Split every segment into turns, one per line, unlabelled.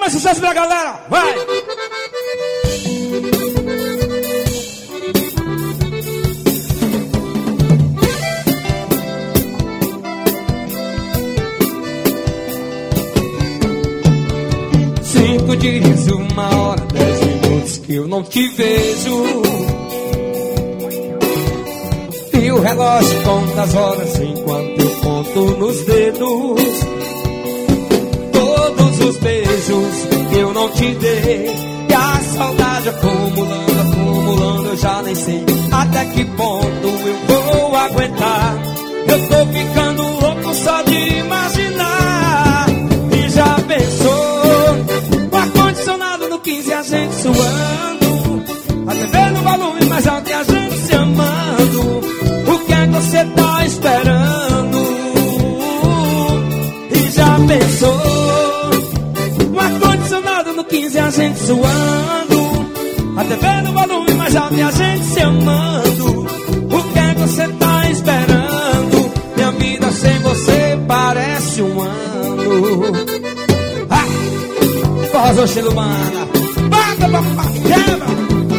mais sucesso pra galera, vai!
Cinco dias, 1 hora, 10 minutos que eu não te vejo. E o relógio conta as horas enquanto eu conto nos dedos. Todos os beijos que eu não te dei. E a saudade acumulando, acumulando, eu já nem sei até que ponto eu vou aguentar. Eu tô ficando louco só de imaginar. E já pensou, o ar-condicionado no 15 a gente suando, a TV no volume mais alto e a gente se amando. O que é que você tá esperando? E já pensou, o ar-condicionado no 15 a gente suando, a TV no volume mais alto e a gente se amando. O que é que você tá esperando? Minha vida sem você parece um ano. Faz o estilo, mana. Bata, papai, quebra.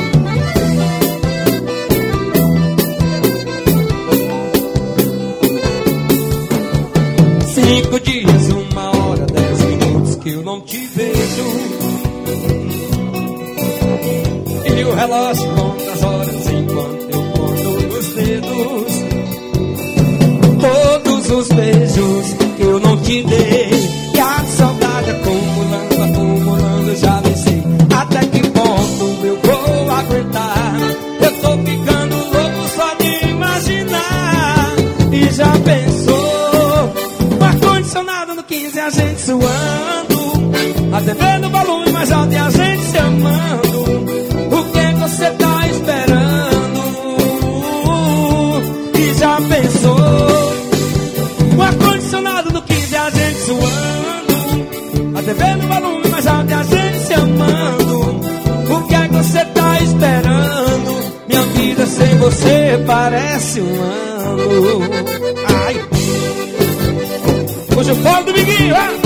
5 dias, 1 hora, 10 minutos que eu não te vejo. E o relógio conta as horas enquanto eu conto nos dedos. Todos os beijos que eu não te dei. E a saudade acumulando, acumulando, já nem sei até que ponto eu vou aguentar. Eu tô ficando louco só de imaginar. E já pensou, no 15 a gente suando, a TV no volume mais alto e a gente se amando. O que é que você tá esperando? E já pensou, o ar-condicionado no 15 a gente suando, a TV no volume mais alto e a gente se amando. O que é que você tá esperando? Minha vida sem você parece um ano. Ai, hoje eu falo do Miguinho,